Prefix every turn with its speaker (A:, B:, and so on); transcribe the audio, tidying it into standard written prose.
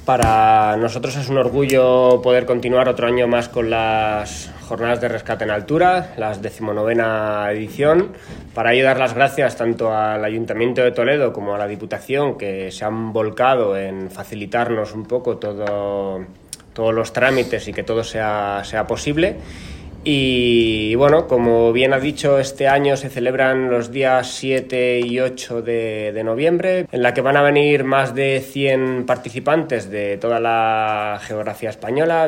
A: Para nosotros es un orgullo poder continuar otro año más con las jornadas de rescate en altura, las 19ª edición. Para ello dar las gracias tanto al Ayuntamiento de Toledo como a la Diputación, que se han volcado en facilitarnos un poco todos los trámites y que todo sea posible. Y bueno, como bien ha dicho, este año se celebran los días 7 y 8 de noviembre, en la que van a venir más de 100 participantes de toda la geografía española,